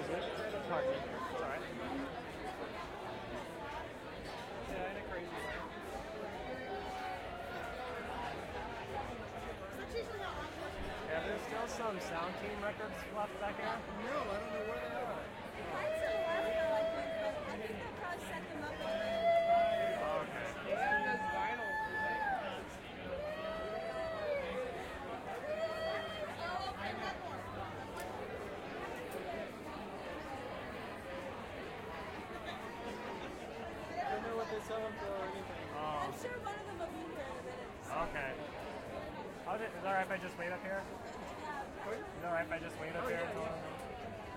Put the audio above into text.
Pardon me. It's alright. Yeah, in a crazy way. Yeah, there's still some Sound Team records left back here. No, I don't know where they are. I think they probably set them up. Okay. And this vinyl. I don't know what they sell them for or anything. I'm sure one of them will be here in a minute. Okay. Is it alright if I just wait up here? Is it alright if I just wait up here until...